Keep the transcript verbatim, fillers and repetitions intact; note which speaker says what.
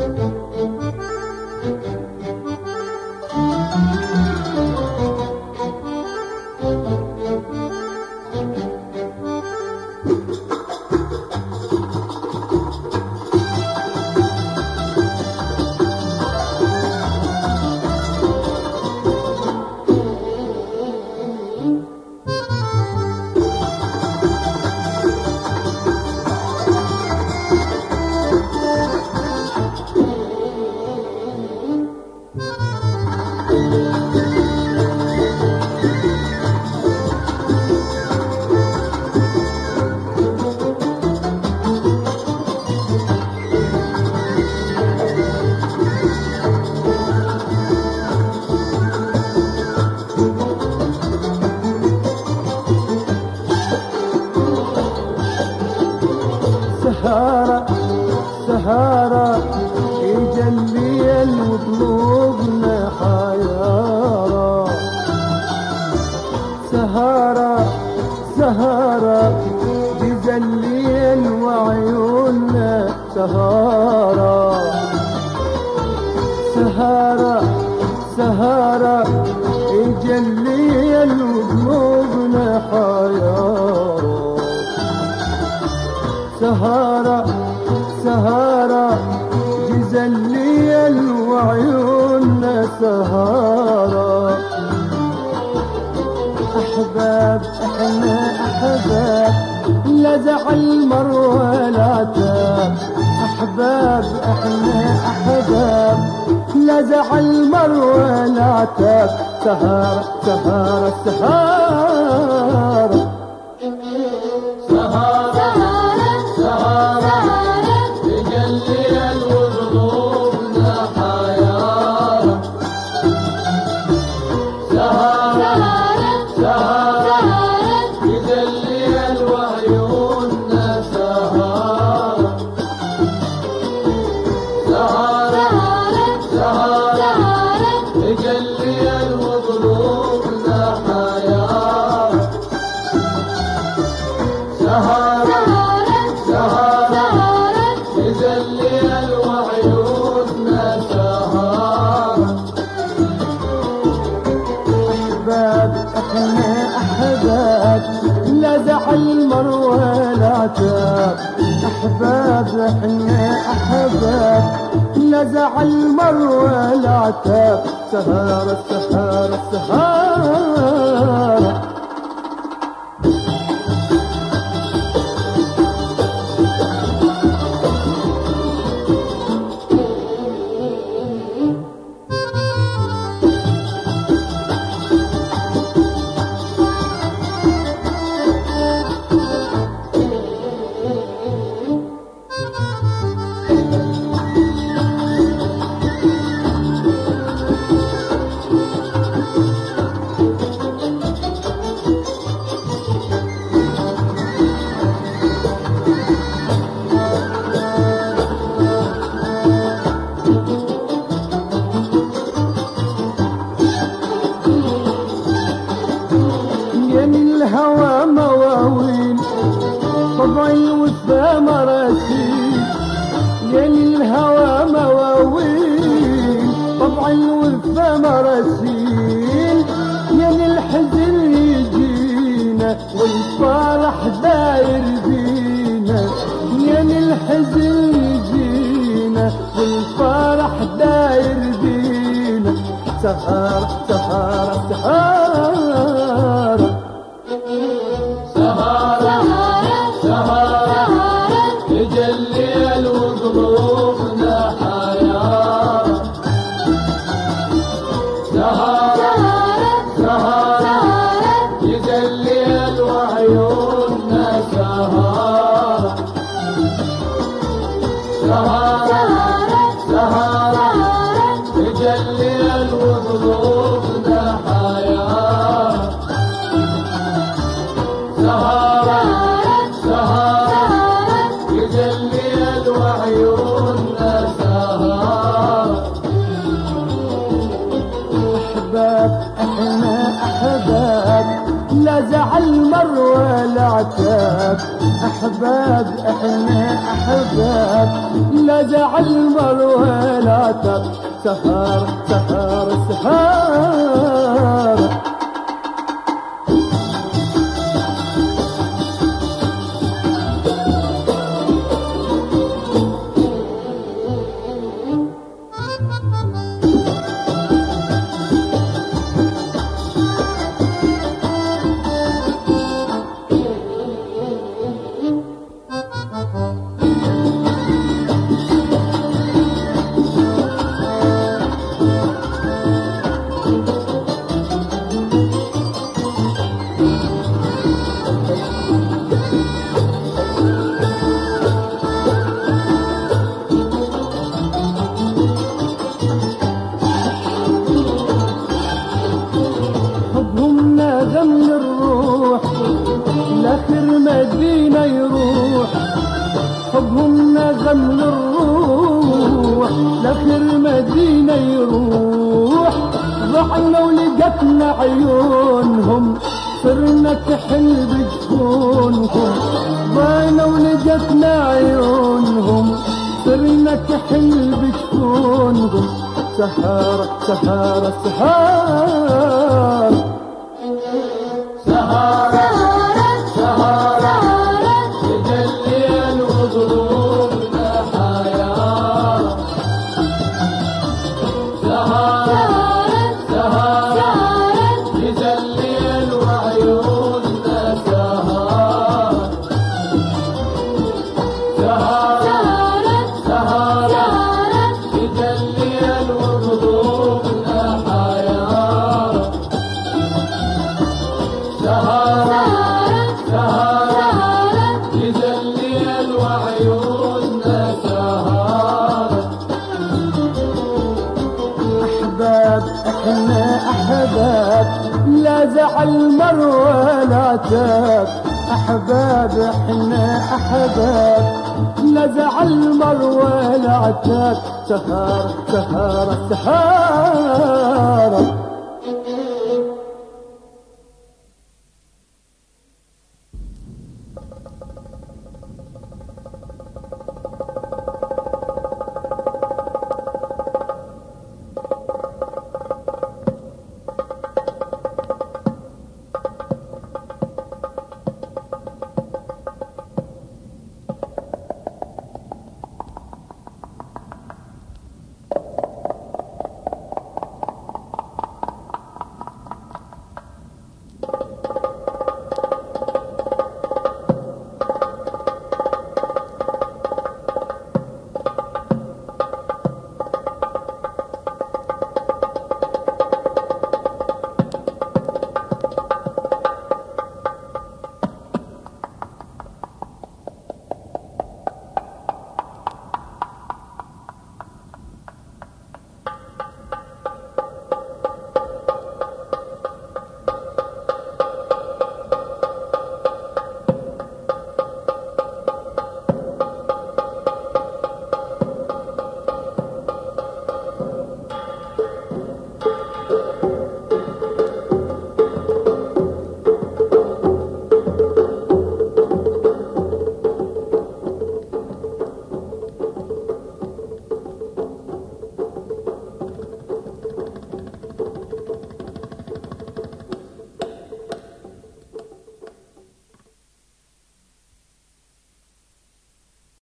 Speaker 1: سهارة سهارة يجلي وقلوبنا حيارة. سهارة سهارة يجلي وعيوننا سهارة. سهارة سهارة يجلي وقلوبنا حيارة. سهارة سهارة جزليا وعيوننا سهارة. أحباب احنا أحباب لا زعل مر ولا تاب. أحباب احنا أحباب لا زعل مر ولا تاب. سهارة سهارة سهارة لا زعل مر ولا تاب. أحباب احنا أحباب لا زعل مر ولا تاب. سهارة سهارة سهارة الهوى مواويل طبعي وفا مراسيل. يا الهوى مواويل طبعي وفا مراسيل. يا الحزن يجينا والفرح داير بينا. يا الحزن يجينا والفرح داير بينا. سهارة سهارة سهارة
Speaker 2: سهارة سهارة تجلي وقلوبنا حيارة. سهارة سهارة تجلي وعيوننا سهارة. سهارة سهارة تجلي وقلوبنا حيارة.
Speaker 1: أحباب إحنا أحباب لا زعل مر ولا تب سهر سهر سهر غم الروح لاخر مدينة يروح حبهم غم الروح لاخر مدينة يروح ضحنا ولقتنا عيونهم صرنا كحل بجفونهم ضحنا ولقتنا عيونهم صرنا كحل بجفونهم سهر سهر سهر
Speaker 2: سهرت سهرت تجلي وقلوبنا حياة سهرت سهرت تجلي وعيوننا سهر سهرت سهرت تجلي وقلوبنا حياة سهرت سهرت تجلي وعيوننا سهرت
Speaker 1: أحباب إحنا أحباب لا زعل مر ولا تاب أحباب إحنا أحباب لا زعل مر ولا تاب سهر سهر سهر